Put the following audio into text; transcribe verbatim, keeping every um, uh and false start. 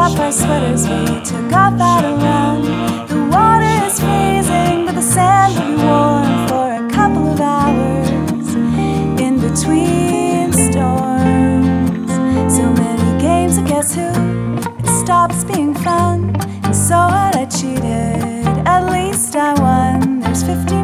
off our sweaters, we took off out a run. The water is freezing, but the sand will be warm for a couple of hours in between storms. So many games of guess who, it stops being fun. And so what, I cheated, at least I won. There's fifty